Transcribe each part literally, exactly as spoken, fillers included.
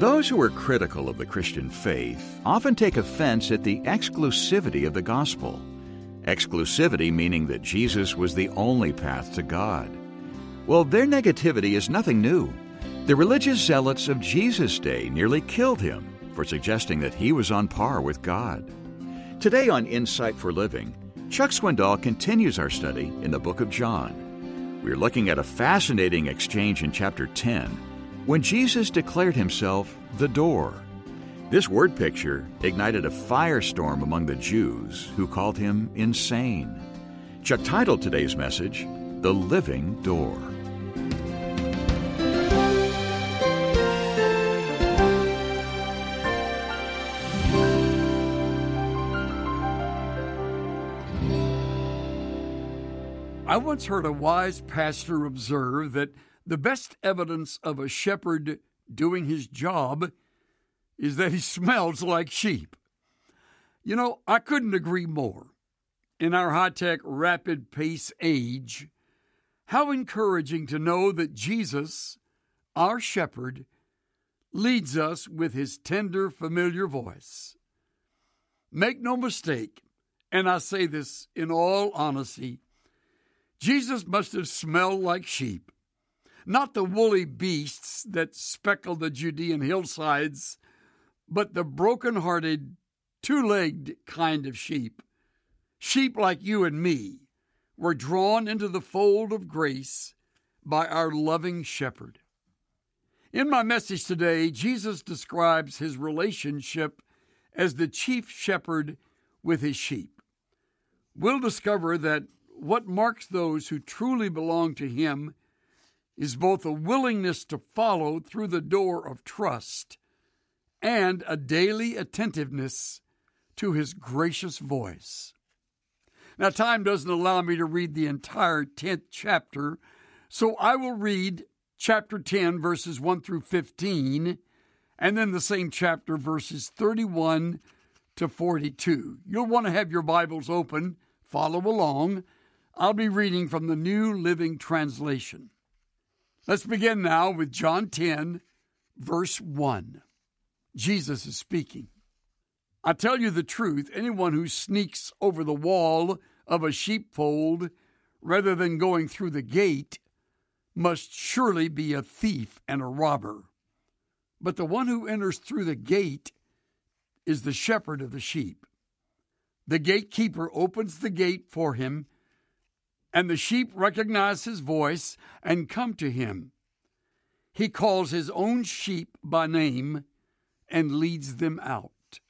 Those who are critical of the Christian faith often take offense at the exclusivity of the gospel. Exclusivity meaning that Jesus was the only path to God. Well, their negativity is nothing new. The religious zealots of Jesus' day nearly killed him for suggesting that he was on par with God. Today on Insight for Living, Chuck Swindoll continues our study in the book of John. We're looking at a fascinating exchange in chapter ten, when Jesus declared himself the door. This word picture ignited a firestorm among the Jews who called him insane. Chuck titled today's message, The Living Door. I once heard a wise pastor observe that the best evidence of a shepherd doing his job is that he smells like sheep. You know, I couldn't agree more. In our high-tech, rapid-pace age, how encouraging to know that Jesus, our shepherd, leads us with his tender, familiar voice. Make no mistake, and I say this in all honesty, Jesus must have smelled like sheep. Not the woolly beasts that speckle the Judean hillsides, but the broken-hearted, two-legged kind of sheep. Sheep like you and me were drawn into the fold of grace by our loving shepherd. In my message today, Jesus describes his relationship as the chief shepherd with his sheep. We'll discover that what marks those who truly belong to him is both a willingness to follow through the door of trust and a daily attentiveness to his gracious voice. Now, time doesn't allow me to read the entire tenth chapter, so I will read chapter ten, verses one through fifteen, and then the same chapter, verses thirty-one to forty-two. You'll want to have your Bibles open, follow along. I'll be reading from the New Living Translation. Let's begin now with John ten, verse one. Jesus is speaking. I tell you the truth, anyone who sneaks over the wall of a sheepfold rather than going through the gate must surely be a thief and a robber. But the one who enters through the gate is the shepherd of the sheep. The gatekeeper opens the gate for him, and the sheep recognize his voice and come to him. He calls his own sheep by name and leads them out.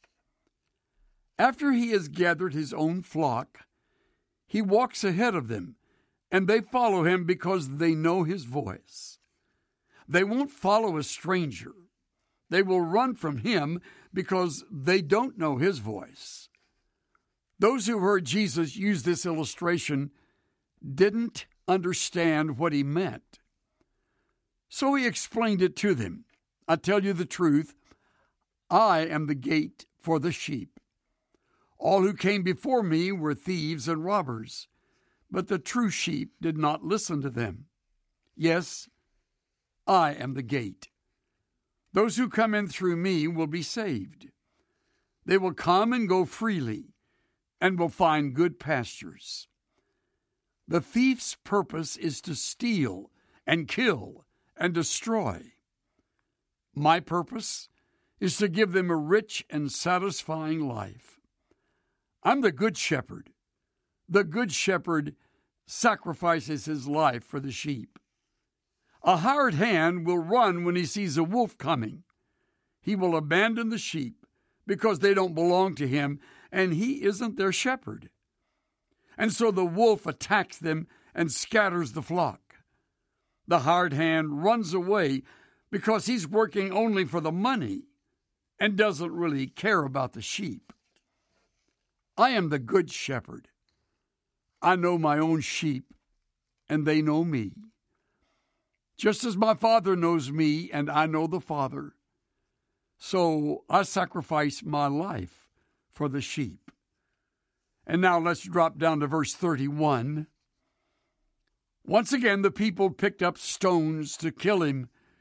After he has gathered his own flock, he walks ahead of them, and they follow him because they know his voice. They won't follow a stranger. They will run from him because they don't know his voice. Those who heard Jesus use this illustration didn't understand what he meant. So he explained it to them. I tell you the truth, I am the gate for the sheep. All who came before me were thieves and robbers, but the true sheep did not listen to them. Yes, I am the gate. Those who come in through me will be saved. They will come and go freely and will find good pastures. The thief's purpose is to steal and kill and destroy. My purpose is to give them a rich and satisfying life. I'm the good shepherd. The good shepherd sacrifices his life for the sheep. A hired hand will run when he sees a wolf coming. He will abandon the sheep because they don't belong to him, and he isn't their shepherd. And so the wolf attacks them and scatters the flock. The hired hand runs away because he's working only for the money and doesn't really care about the sheep. I am the good shepherd. I know my own sheep, and they know me. Just as my Father knows me, and I know the Father, so I sacrifice my life for the sheep. And now let's drop down to verse thirty-one. Once again, the people picked up stones to kill him,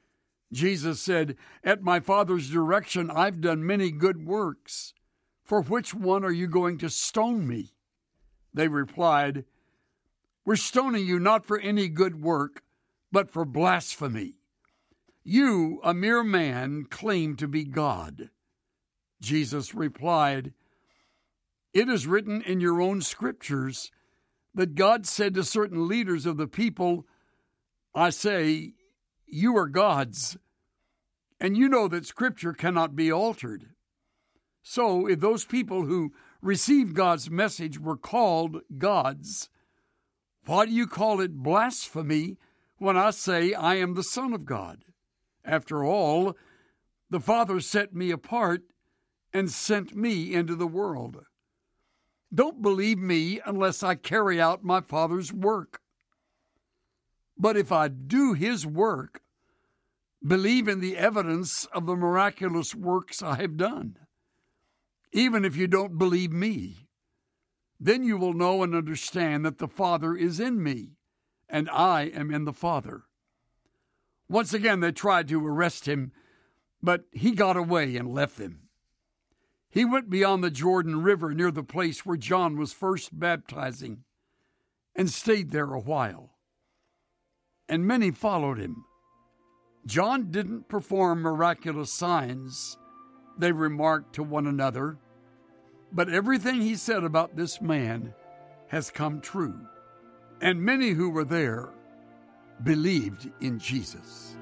Jesus said, "At my Father's direction, I've done many good works. For which one are you going to stone me?" They replied, "We're stoning you not for any good work, but for blasphemy. You, a mere man, claim to be God." Jesus replied, "It is written in your own scriptures that God said to certain leaders of the people, 'I say, you are gods,' and you know that Scripture cannot be altered. So if those people who received God's message were called gods, why do you call it blasphemy when I say I am the Son of God? After all, the Father set me apart and sent me into the world. Don't believe me unless I carry out my Father's work. But if I do His work, believe in the evidence of the miraculous works I have done. Even if you don't believe me, then you will know and understand that the Father is in me, and I am in the Father." Once again they tried to arrest him, but he got away and left them. He went beyond the Jordan River near the place where John was first baptizing and stayed there a while. And many followed him. John didn't perform miraculous signs, they remarked to one another, but everything he said about this man has come true. And many who were there believed in Jesus.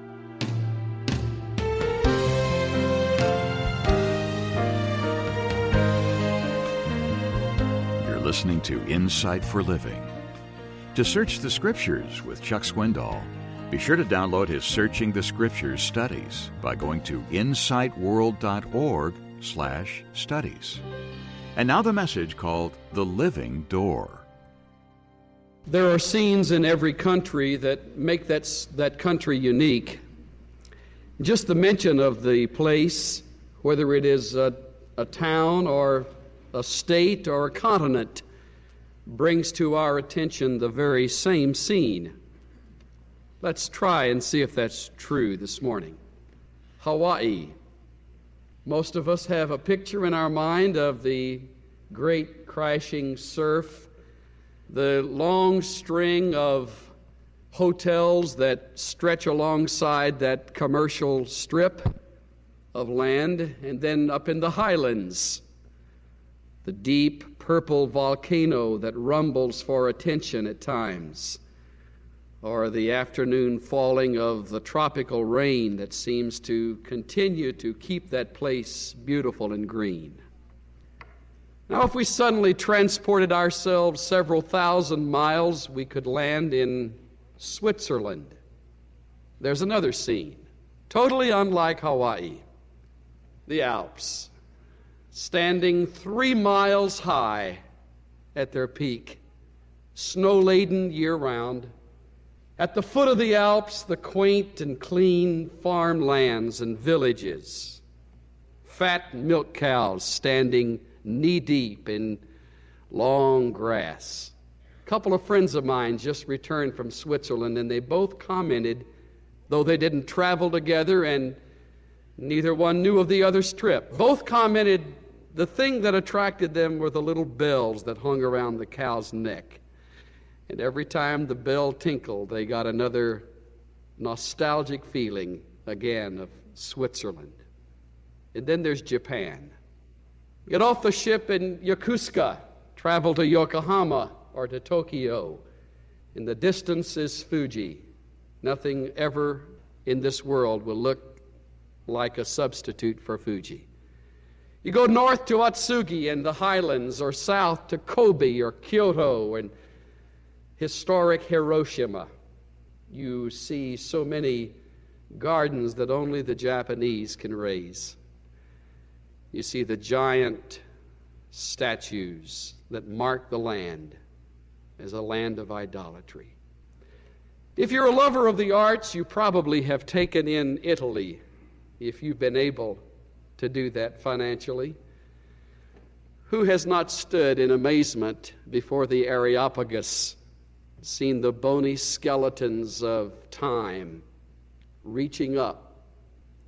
You're listening to Insight for Living. To search the Scriptures with Chuck Swindoll, be sure to download his Searching the Scriptures studies by going to insightworld.org slash studies. And now the message called The Living Door. There are scenes in every country that make that, that country unique. Just the mention of the place, whether it is a, a town or a state or a continent, brings to our attention the very same scene. Let's try and see if that's true this morning. Hawaii. Most of us have a picture in our mind of the great crashing surf, the long string of hotels that stretch alongside that commercial strip of land, and then up in the highlands, the deep purple volcano that rumbles for attention at times, or the afternoon falling of the tropical rain that seems to continue to keep that place beautiful and green. Now, if we suddenly transported ourselves several thousand miles, we could land in Switzerland. There's another scene, totally unlike Hawaii. The Alps, standing three miles high at their peak, snow-laden year-round. At the foot of the Alps, the quaint and clean farmlands and villages, fat milk cows standing knee-deep in long grass. A couple of friends of mine just returned from Switzerland, and they both commented, though they didn't travel together and neither one knew of the other's trip, both commented the thing that attracted them were the little bells that hung around the cow's neck. And every time the bell tinkled, they got another nostalgic feeling again of Switzerland. And then there's Japan. Get off the ship in Yokosuka, travel to Yokohama or to Tokyo. In the distance is Fuji. Nothing ever in this world will look like a substitute for Fuji. You go north to Atsugi and the highlands, or south to Kobe or Kyoto and historic Hiroshima. You see so many gardens that only the Japanese can raise. You see the giant statues that mark the land as a land of idolatry. If you're a lover of the arts, you probably have taken in Italy, if you've been able to do that financially. Who has not stood in amazement before the Areopagus, seen the bony skeletons of time reaching up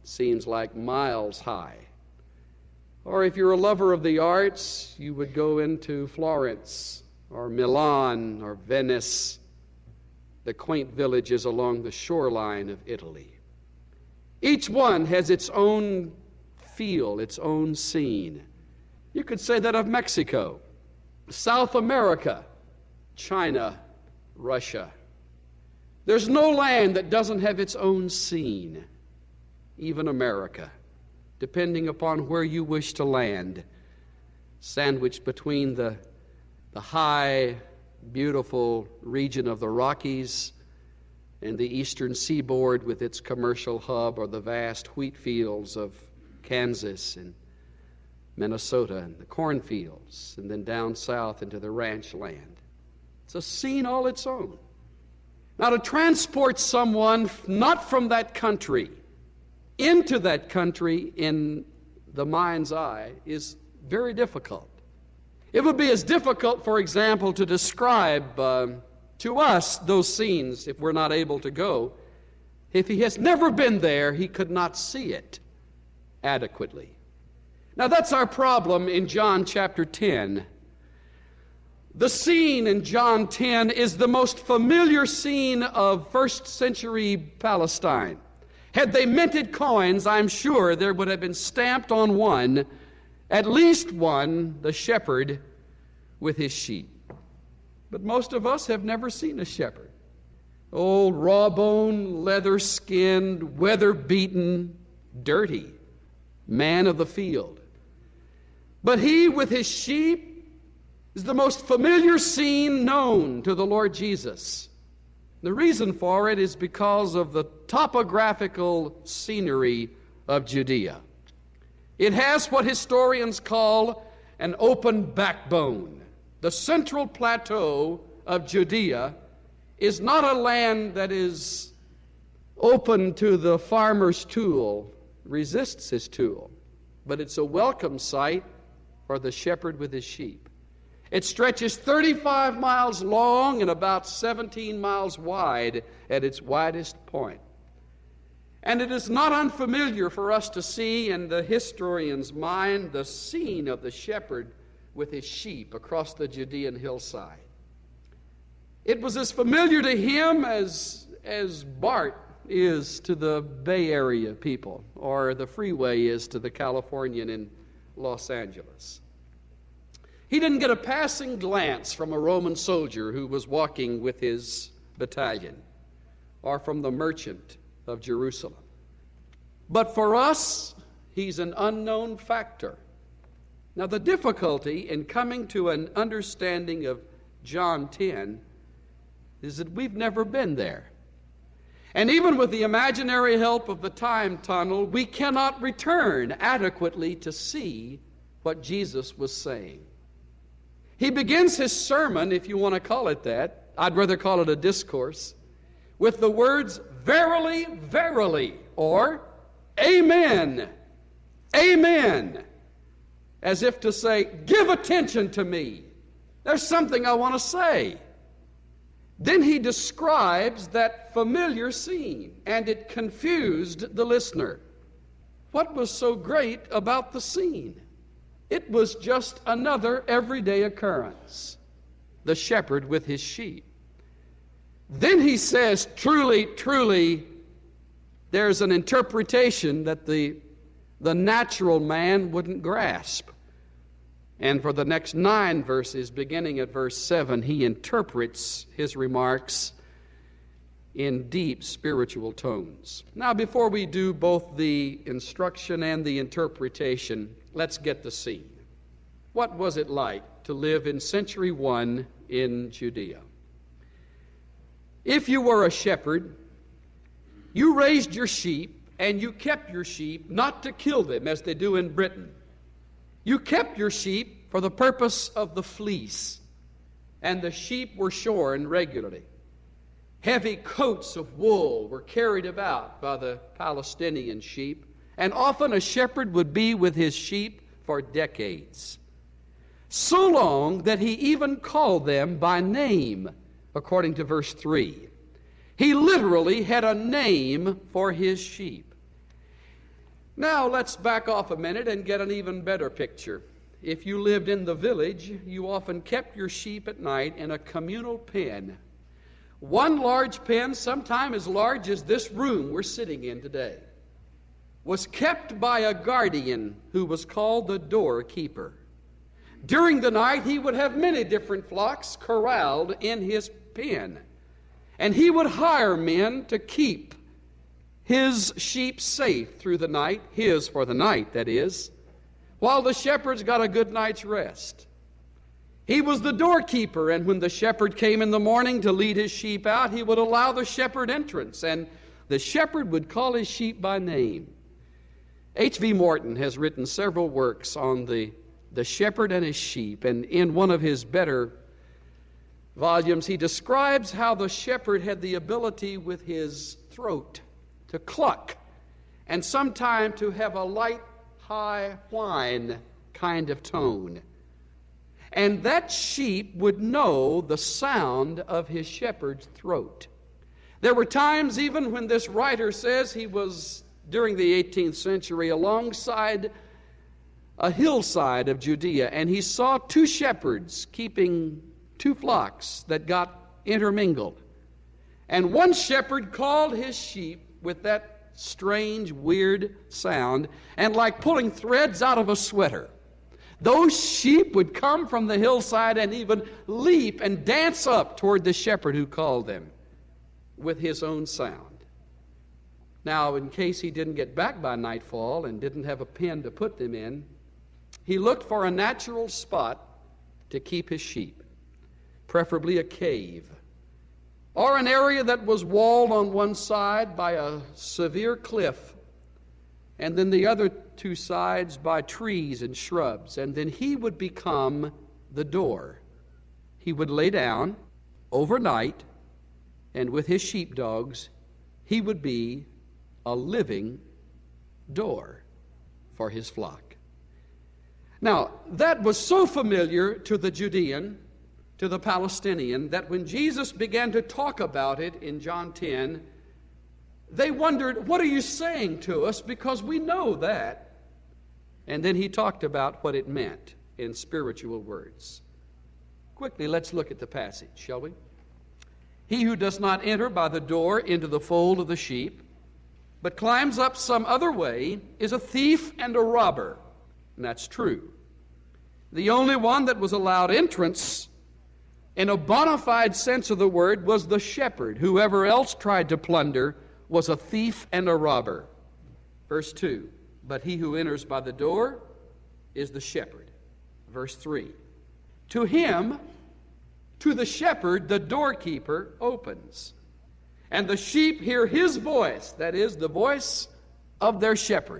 seems like miles high. Or if you're a lover of the arts, you would go into Florence or Milan or Venice, the quaint villages along the shoreline of Italy. Each one has its own feel, its own scene. You could say that of Mexico, South America, China, Russia. There's no land that doesn't have its own scene, even America, depending upon where you wish to land, sandwiched between the, the high, beautiful region of the Rockies and the eastern seaboard with its commercial hub, or the vast wheat fields of Kansas and Minnesota and the cornfields, and then down south into the ranch land. It's a scene all its own. Now, to transport someone not from that country into that country in the mind's eye is very difficult. It would be as difficult, for example, to describe uh, to us those scenes if we're not able to go. If he has never been there, he could not see it adequately. Now, that's our problem in John chapter ten. The scene in John ten is the most familiar scene of first century Palestine. Had they minted coins, I'm sure there would have been stamped on one, at least one, the shepherd with his sheep. But most of us have never seen a shepherd. Old, raw-boned, leather-skinned, weather-beaten, dirty man of the field. But he with his sheep is the most familiar scene known to the Lord Jesus. The reason for it is because of the topographical scenery of Judea. It has what historians call an open backbone. The central plateau of Judea is not a land that is open to the farmer's tool, resists his tool, but it's a welcome sight for the shepherd with his sheep. It stretches thirty-five miles long and about seventeen miles wide at its widest point. And it is not unfamiliar for us to see in the historian's mind the scene of the shepherd with his sheep across the Judean hillside. It was as familiar to him as, as BART is to the Bay Area people, or the freeway is to the Californian in Los Angeles. He didn't get a passing glance from a Roman soldier who was walking with his battalion, or from the merchant of Jerusalem. But for us, he's an unknown factor. Now, the difficulty in coming to an understanding of John ten is that we've never been there. And even with the imaginary help of the time tunnel, we cannot return adequately to see what Jesus was saying. He begins his sermon, if you want to call it that, I'd rather call it a discourse, with the words, "Verily, verily," or "Amen, amen," as if to say, give attention to me. There's something I want to say. Then he describes that familiar scene, and it confused the listener. What was so great about the scene? It was just another everyday occurrence. The shepherd with his sheep. Then he says, truly, truly, there's an interpretation that the, the natural man wouldn't grasp. And for the next nine verses, beginning at verse seven, he interprets his remarks in deep spiritual tones. Now, before we do both the instruction and the interpretation, let's get the scene. What was it like to live in century one in Judea? If you were a shepherd, you raised your sheep and you kept your sheep not to kill them as they do in Britain. You kept your sheep for the purpose of the fleece, and the sheep were shorn regularly. Heavy coats of wool were carried about by the Palestinian sheep, and often a shepherd would be with his sheep for decades. So long that he even called them by name, according to verse three. He literally had a name for his sheep. Now let's back off a minute and get an even better picture. If you lived in the village, you often kept your sheep at night in a communal pen. One large pen, sometime as large as this room we're sitting in today, was kept by a guardian who was called the doorkeeper. During the night, he would have many different flocks corralled in his pen, and he would hire men to keep his sheep safe through the night, his for the night, that is, while the shepherds got a good night's rest. He was the doorkeeper, and when the shepherd came in the morning to lead his sheep out, he would allow the shepherd entrance, and the shepherd would call his sheep by name. H V Morton has written several works on the, the shepherd and his sheep, and in one of his better volumes, he describes how the shepherd had the ability with his throat to cluck, and sometime to have a light, high whine kind of tone. And that sheep would know the sound of his shepherd's throat. There were times even when this writer says he was, during the eighteenth century, alongside a hillside of Judea, and he saw two shepherds keeping two flocks that got intermingled. And one shepherd called his sheep with that strange, weird sound, and like pulling threads out of a sweater, those sheep would come from the hillside and even leap and dance up toward the shepherd who called them with his own sound. Now, in case he didn't get back by nightfall and didn't have a pen to put them in, he looked for a natural spot to keep his sheep, preferably a cave, or an area that was walled on one side by a severe cliff, and then the other two sides by trees and shrubs. And then he would become the door. He would lay down overnight, and with his sheepdogs, he would be a living door for his flock. Now, that was so familiar to the Judean, to the Palestinian, that when Jesus began to talk about it in John ten, they wondered, what are you saying to us? Because we know that. And then he talked about what it meant in spiritual words. Quickly, let's look at the passage, shall we? He who does not enter by the door into the fold of the sheep, but climbs up some other way, is a thief and a robber. And that's true. The only one that was allowed entrance in a bona fide sense of the word was the shepherd. Whoever else tried to plunder was a thief and a robber. Verse two, but he who enters by the door is the shepherd. Verse three, to him, to the shepherd, the doorkeeper opens, and the sheep hear his voice, that is, the voice of their shepherd.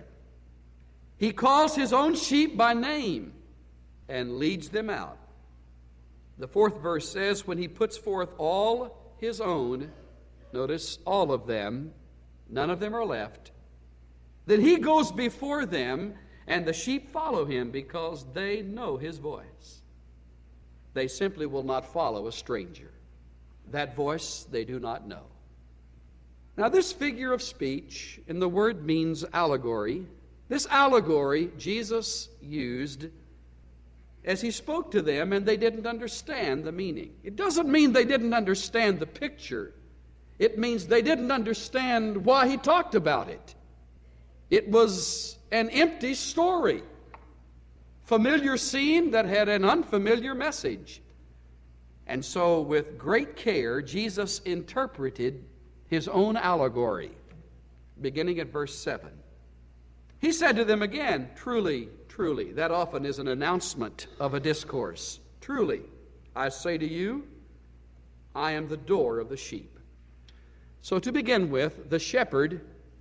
He calls his own sheep by name and leads them out. The fourth verse says, when he puts forth all his own, notice all of them, none of them are left, then he goes before them, and the sheep follow him because they know his voice. They simply will not follow a stranger. That voice they do not know. Now, this figure of speech, and the word means allegory, this allegory Jesus used as he spoke to them, and they didn't understand the meaning. It doesn't mean they didn't understand the picture. It means they didn't understand why he talked about it. It was an empty story, familiar scene that had an unfamiliar message. And so, with great care, Jesus interpreted his own allegory, beginning at verse seven. He said to them again, truly, truly, that often is an announcement of a discourse. Truly, I say to you, I am the door of the sheep. So to begin with, the shepherd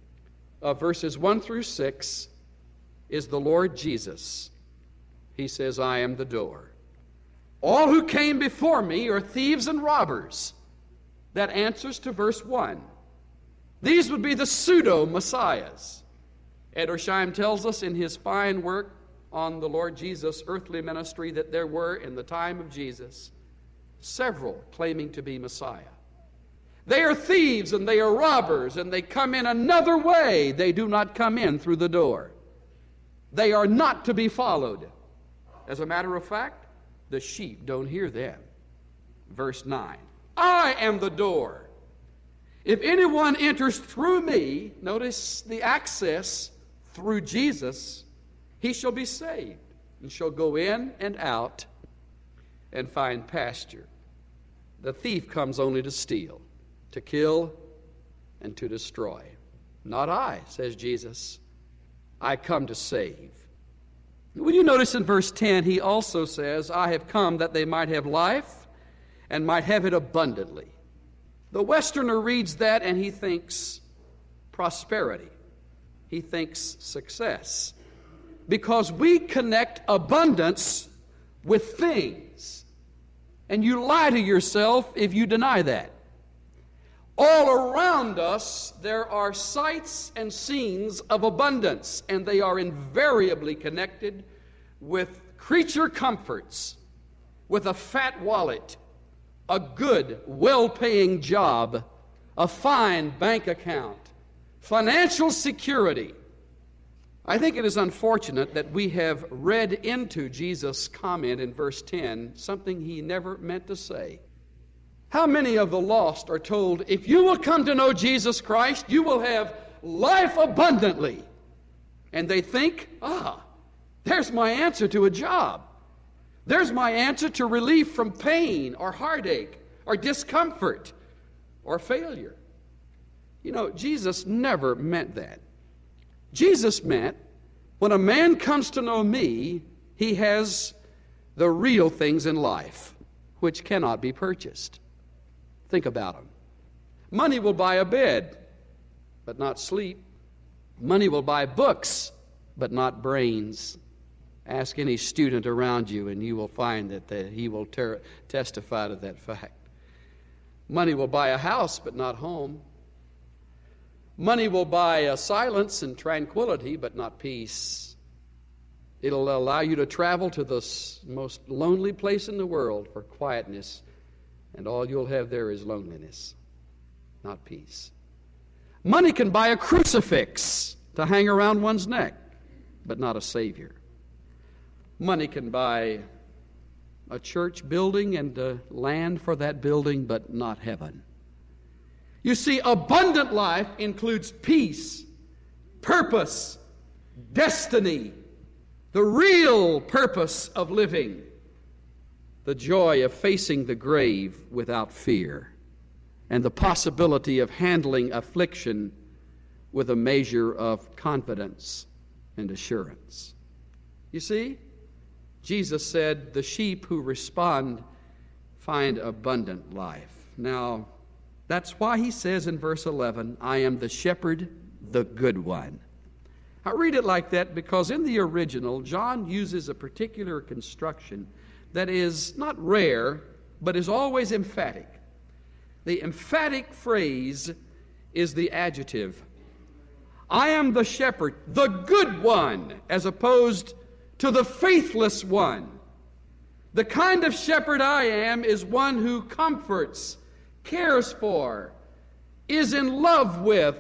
of verses one through six is the Lord Jesus. He says, I am the door. All who came before me are thieves and robbers. That answers to verse one. These would be the pseudo-messiahs. Edersheim tells us in his fine work on the Lord Jesus' earthly ministry that there were, in the time of Jesus, several claiming to be Messiah. They are thieves and they are robbers, and they come in another way. They do not come in through the door. They are not to be followed. As a matter of fact, the sheep don't hear them. Verse nine, I am the door. If anyone enters through me, notice the access through Jesus, he shall be saved and shall go in and out and find pasture. The thief comes only to steal, to kill, and to destroy. Not I, says Jesus. I come to save. Will you notice in verse ten, he also says, I have come that they might have life and might have it abundantly. The Westerner reads that and he thinks prosperity. He thinks success. Because we connect abundance with things. And you lie to yourself if you deny that. All around us, there are sights and scenes of abundance, and they are invariably connected with creature comforts, with a fat wallet, a good, well-paying job, a fine bank account, financial security. I think it is unfortunate that we have read into Jesus' comment in verse ten something he never meant to say. How many of the lost are told, if you will come to know Jesus Christ, you will have life abundantly? And they think, ah, there's my answer to a job. There's my answer to relief from pain or heartache or discomfort or failure. You know, Jesus never meant that. Jesus meant, when a man comes to know me, he has the real things in life, which cannot be purchased. Think about them. Money will buy a bed, but not sleep. Money will buy books, but not brains. Ask any student around you, and you will find that the, he will ter- testify to that fact. Money will buy a house, but not home. Money will buy a silence and tranquility, but not peace. It'll allow you to travel to the most lonely place in the world for quietness, and all you'll have there is loneliness, not peace. Money can buy a crucifix to hang around one's neck, but not a Savior. Money can buy a church building and uh, land for that building, but not heaven. You see, abundant life includes peace, purpose, destiny, the real purpose of living, the joy of facing the grave without fear, and the possibility of handling affliction with a measure of confidence and assurance. You see, Jesus said, the sheep who respond find abundant life. Now, that's why he says in verse eleven, I am the shepherd, the good one. I read it like that because in the original, John uses a particular construction that is not rare, but is always emphatic. The emphatic phrase is the adjective. I am the shepherd, the good one, as opposed to the faithless one. The kind of shepherd I am is one who comforts, cares for, is in love with,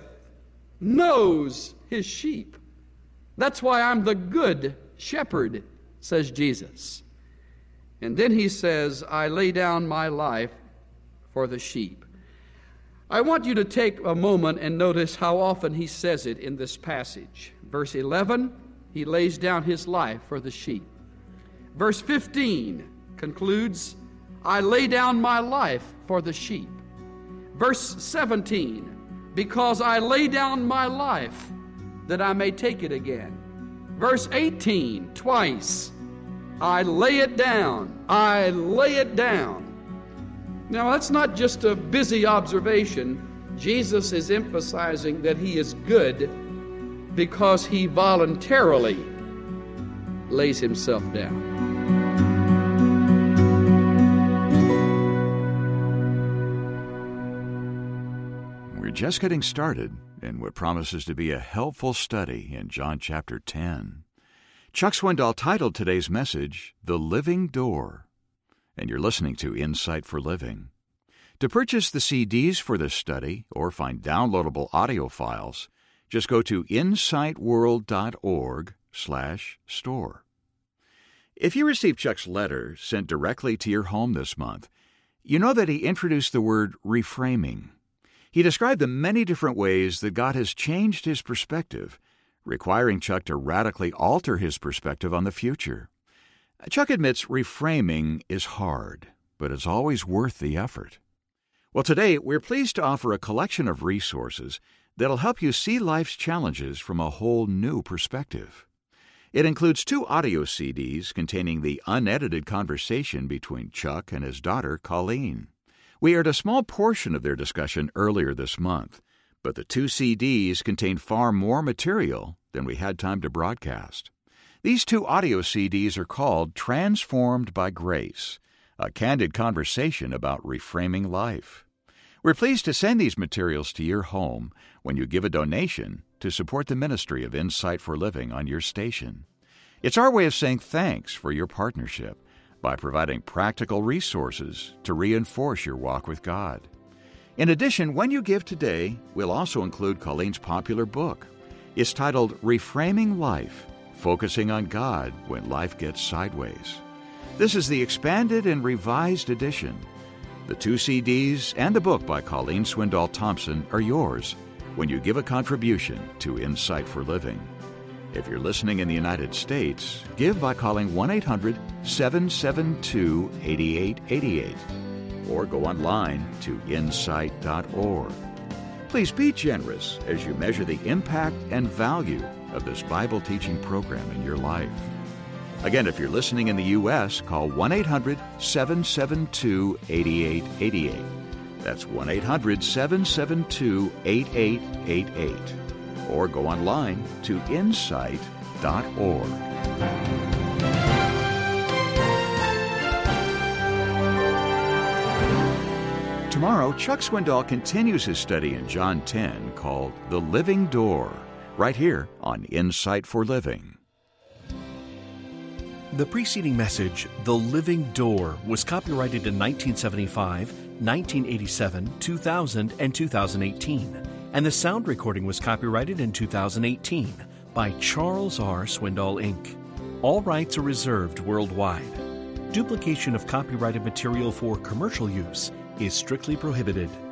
knows his sheep. That's why I'm the good shepherd, says Jesus. And then he says, I lay down my life for the sheep. I want you to take a moment and notice how often he says it in this passage. Verse eleven, he lays down his life for the sheep. Verse fifteen concludes, I lay down my life for the sheep. Verse seventeen, because I lay down my life that I may take it again. Verse eighteen, twice, I lay it down, I lay it down. Now that's not just a busy observation. Jesus is emphasizing that he is good because he voluntarily lays himself down. We're just getting started in what promises to be a helpful study in John chapter ten. Chuck Swindoll titled today's message, The Living Door, and you're listening to Insight for Living. To purchase the C Ds for this study or find downloadable audio files, just go to insightworld.org slash store. If you received Chuck's letter sent directly to your home this month, you know that he introduced the word reframing. He described the many different ways that God has changed his perspective, requiring Chuck to radically alter his perspective on the future. Chuck admits reframing is hard, but it's always worth the effort. Well, today we're pleased to offer a collection of resources that'll help you see life's challenges from a whole new perspective. It includes two audio C Ds containing the unedited conversation between Chuck and his daughter, Colleen. We aired a small portion of their discussion earlier this month, but the two C Ds contain far more material than we had time to broadcast. These two audio C Ds are called Transformed by Grace, a candid conversation about reframing life. We're pleased to send these materials to your home when you give a donation to support the ministry of Insight for Living on your station. It's our way of saying thanks for your partnership by providing practical resources to reinforce your walk with God. In addition, when you give today, we'll also include Colleen's popular book. It's titled Reframing Life, Focusing on God When Life Gets Sideways. This is the expanded and revised edition. The two C Ds and the book by Colleen Swindoll Thompson are yours when you give a contribution to Insight for Living. If you're listening in the United States, give by calling one eight hundred seven seven two eight eight eight eight or go online to insight dot org. Please be generous as you measure the impact and value of this Bible teaching program in your life. Again, if you're listening in the U S, call one eight hundred seven seven two eight eight eight eight. That's one eight hundred seven seven two eight eight eight eight. Or go online to insight dot org. Tomorrow, Chuck Swindoll continues his study in John ten called The Living Door, right here on Insight for Living. The preceding message, The Living Door, was copyrighted in nineteen seventy-five, nineteen eighty-seven, two thousand, and two thousand eighteen, and the sound recording was copyrighted in two thousand eighteen by Charles R. Swindoll, Incorporated. All rights are reserved worldwide. Duplication of copyrighted material for commercial use is strictly prohibited.